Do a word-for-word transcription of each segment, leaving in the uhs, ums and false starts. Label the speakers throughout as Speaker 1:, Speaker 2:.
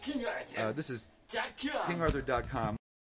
Speaker 1: King Arthur.
Speaker 2: Uh, this is King Arthur dot com.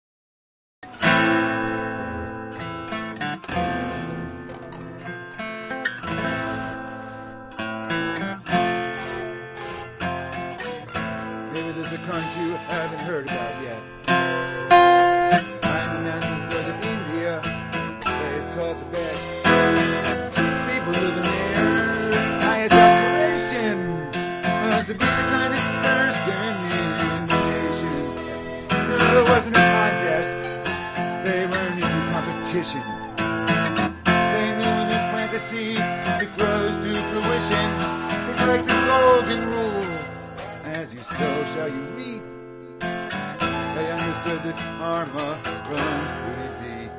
Speaker 2: Maybe there's a country you haven't heard about yet. I'm the mountains north of India, a place called Tibet. People live in theirs, highest aspiration was to be the kindest person in the nation. No, it wasn't a contest, they weren't into competition. They knew when you plant the seed, it grows to fruition. It's like the golden rule, as you sow shall you reap. They understood that karma runs pretty deep.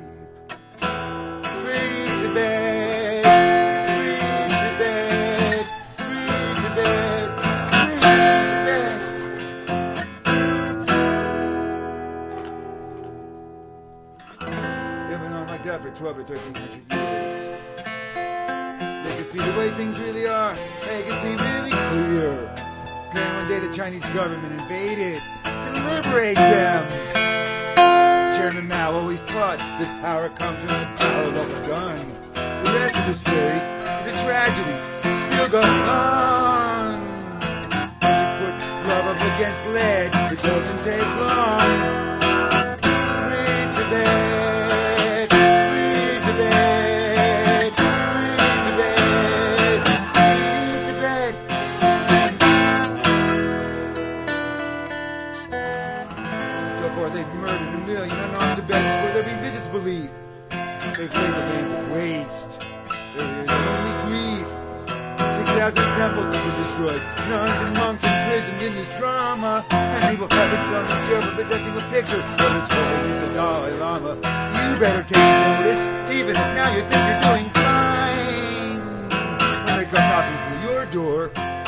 Speaker 2: Free Tibet, free Tibet, free Tibet, free Tibet. It went on like that for twelve or thirteen hundred years. They could see the way things really are. They could see really clear. Then one day the Chinese government invaded to liberate them. Chairman Mao always taught that power comes from the power of a gun. The rest of the story is a tragedy still going on. If you put rubber against lead, it doesn't take long. Free Tibet, free Tibet, free Tibet, free Tibet. So far they've murdered a million unarmed Tibetans for their religious belief. They've laid the land to waste. There is only grief. Six thousand temples have been destroyed. Nuns and monks imprisoned in this drama. And people have been thrown in jail for possessing a picture of His Holiness the Dalai Lama. You better take notice, even if now you think you're doing fine. When they come knocking through your door,